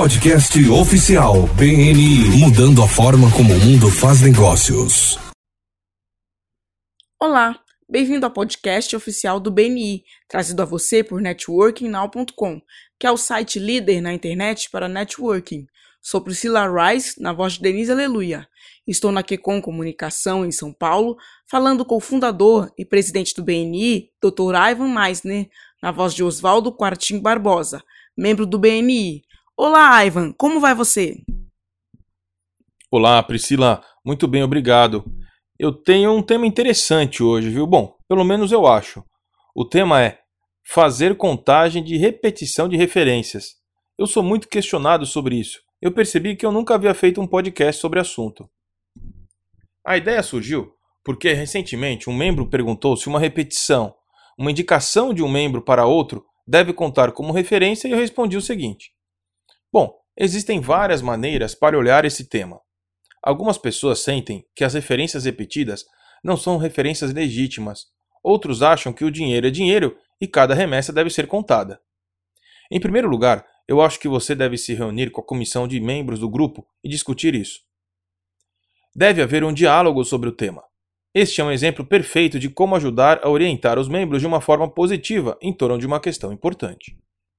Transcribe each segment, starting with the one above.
Podcast oficial BNI, mudando a forma como o mundo faz negócios. Olá, bem-vindo ao podcast oficial do BNI, trazido a você por networkingnow.com, que é o site líder na internet para networking. Sou Priscila Rice, na voz de Denise Aleluia. Estou na Quecom Comunicação, em São Paulo, falando com o fundador e presidente do BNI, Dr. Ivan Meissner, na voz de Oswaldo Quartim Barbosa, membro do BNI. Olá, Ivan, como vai você? Olá, Priscila, muito bem, obrigado. Eu tenho um tema interessante hoje, viu? Bom, pelo menos eu acho. O tema é fazer contagem de repetição de referências. Eu sou muito questionado sobre isso. Eu percebi que eu nunca havia feito um podcast sobre o assunto. A ideia surgiu porque recentemente um membro perguntou se uma repetição, uma indicação de um membro para outro, deve contar como referência e eu respondi o seguinte. Bom, existem várias maneiras para olhar esse tema. Algumas pessoas sentem que as referências repetidas não são referências legítimas. Outros acham que o dinheiro é dinheiro e cada remessa deve ser contada. Em primeiro lugar, eu acho que você deve se reunir com a comissão de membros do grupo e discutir isso. Deve haver um diálogo sobre o tema. Este é um exemplo perfeito de como ajudar a orientar os membros de uma forma positiva em torno de uma questão importante.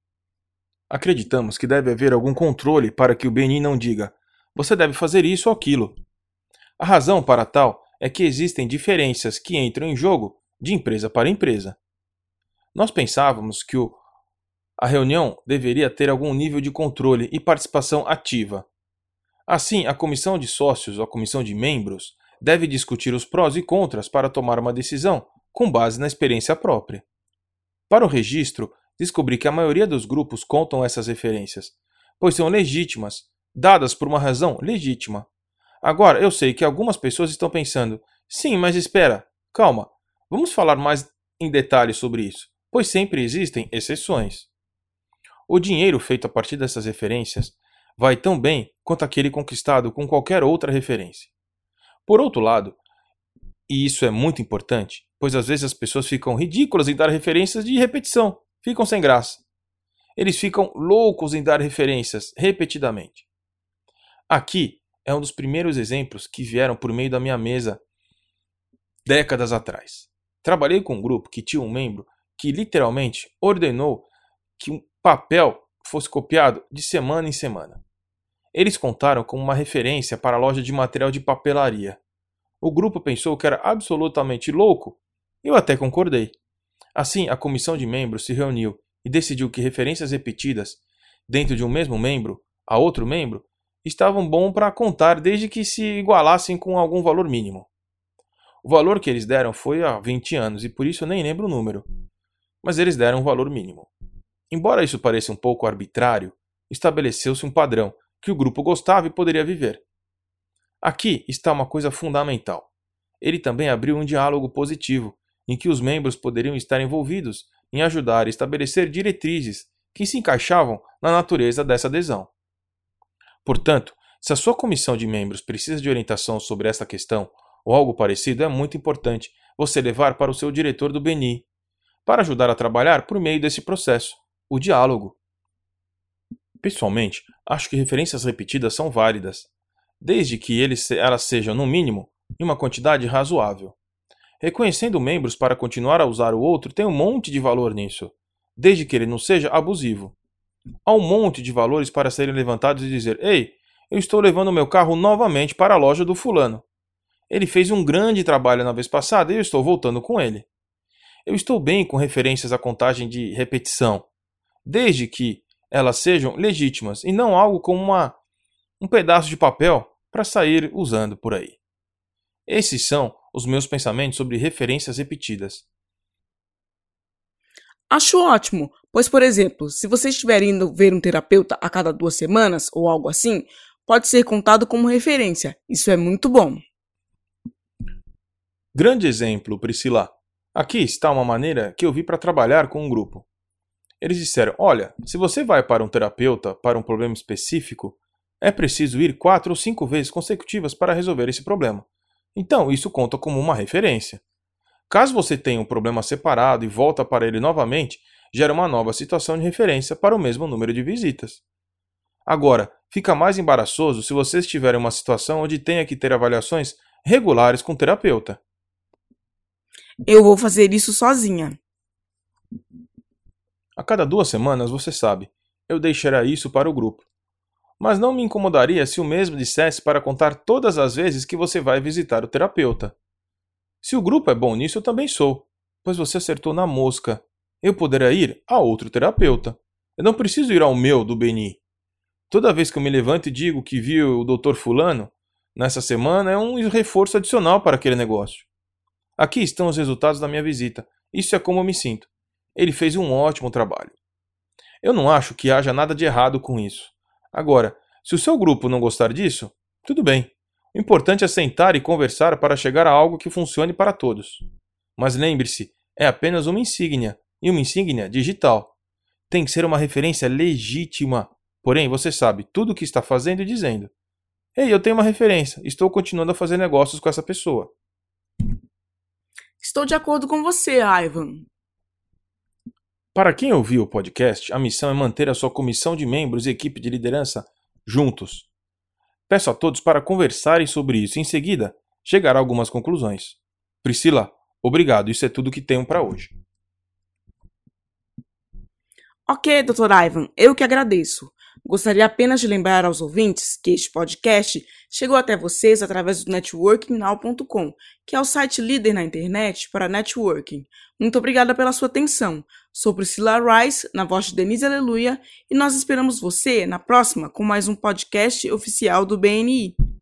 Acreditamos que deve haver algum controle para que o BNI não diga você deve fazer isso ou aquilo. A razão para tal é que existem diferenças que entram em jogo de empresa para empresa. Nós pensávamos que a reunião deveria ter algum nível de controle e participação ativa. Assim, a comissão de sócios ou a comissão de membros deve discutir os prós e contras para tomar uma decisão com base na experiência própria. Para o registro, descobri que a maioria dos grupos contam essas referências, pois são legítimas, dadas por uma razão legítima. Agora, eu sei que algumas pessoas estão pensando, sim, mas espera, calma, vamos falar mais em detalhes sobre isso, pois sempre existem exceções. O dinheiro feito a partir dessas referências vai tão bem quanto aquele conquistado com qualquer outra referência. Por outro lado, e isso é muito importante, pois às vezes as pessoas ficam ridículas em dar referências de repetição, ficam sem graça. Eles ficam loucos em dar referências repetidamente. Aqui é um dos primeiros exemplos que vieram por meio da minha mesa décadas atrás. Trabalhei com um grupo que tinha um membro que literalmente ordenou que um papel fosse copiado de semana em semana. Eles contaram como uma referência para a loja de material de papelaria. O grupo pensou que era absolutamente louco e eu até concordei. Assim, a comissão de membros se reuniu e decidiu que referências repetidas dentro de um mesmo membro a outro membro estavam bom para contar desde que se igualassem com algum valor mínimo. O valor que eles deram foi há 20 anos e por isso eu nem lembro o número, mas eles deram um valor mínimo. Embora isso pareça um pouco arbitrário, estabeleceu-se um padrão que o grupo gostava e poderia viver. Aqui está uma coisa fundamental. Ele também abriu um diálogo positivo, em que os membros poderiam estar envolvidos em ajudar a estabelecer diretrizes que se encaixavam na natureza dessa adesão. Portanto, se a sua comissão de membros precisa de orientação sobre essa questão ou algo parecido, é muito importante você levar para o seu diretor do BNI, para ajudar a trabalhar por meio desse processo, o diálogo. Pessoalmente, acho que referências repetidas são válidas, desde que elas sejam, no mínimo, em uma quantidade razoável. Reconhecendo membros para continuar a usar o outro tem um monte de valor nisso, desde que ele não seja abusivo. Há um monte de valores para serem levantados e dizer, ei, eu estou levando meu carro novamente para a loja do fulano. Ele fez um grande trabalho na vez passada e eu estou voltando com ele. Eu estou bem com referências à contagem de repetição, desde que elas sejam legítimas e não algo como um pedaço de papel para sair usando por aí. Esses são os meus pensamentos sobre referências repetidas. Acho ótimo, pois, por exemplo, se você estiver indo ver um terapeuta a cada 2 semanas ou algo assim, pode ser contado como referência. Isso é muito bom. Grande exemplo, Priscila. Aqui está uma maneira que eu vi para trabalhar com um grupo. Eles disseram, olha, se você vai para um terapeuta para um problema específico, é preciso ir 4 ou 5 vezes consecutivas para resolver esse problema. Então, isso conta como uma referência. Caso você tenha um problema separado e volta para ele novamente, gera uma nova situação de referência para o mesmo número de visitas. Agora, fica mais embaraçoso se você estiver em uma situação onde tenha que ter avaliações regulares com o terapeuta. Eu vou fazer isso sozinha. A cada 2 semanas, você sabe, eu deixaria isso para o grupo. Mas não me incomodaria se o mesmo dissesse para contar todas as vezes que você vai visitar o terapeuta. Se o grupo é bom nisso, eu também sou, pois você acertou na mosca. Eu poderia ir a outro terapeuta. Eu não preciso ir ao meu do BNI. Toda vez que eu me levanto e digo que vi o Dr. Fulano, nessa semana é um reforço adicional para aquele negócio. Aqui estão os resultados da minha visita. Isso é como eu me sinto. Ele fez um ótimo trabalho. Eu não acho que haja nada de errado com isso. Agora, se o seu grupo não gostar disso, tudo bem. O importante é sentar e conversar para chegar a algo que funcione para todos. Mas lembre-se, é apenas uma insígnia, e uma insígnia digital. Tem que ser uma referência legítima. Porém, você sabe tudo o que está fazendo e dizendo. Ei, eu tenho uma referência, estou continuando a fazer negócios com essa pessoa. Estou de acordo com você, Ivan. Para quem ouviu o podcast, a missão é manter a sua comissão de membros e equipe de liderança juntos. Peço a todos para conversarem sobre isso e, em seguida, chegar a algumas conclusões. Priscila, obrigado, isso é tudo que tenho para hoje. Ok, Dr. Ivan, eu que agradeço. Gostaria apenas de lembrar aos ouvintes que este podcast chegou até vocês através do networkingnow.com, que é o site líder na internet para networking. Muito obrigada pela sua atenção. Sou Priscila Rice, na voz de Denise Aleluia, e nós esperamos você na próxima com mais um podcast oficial do BNI.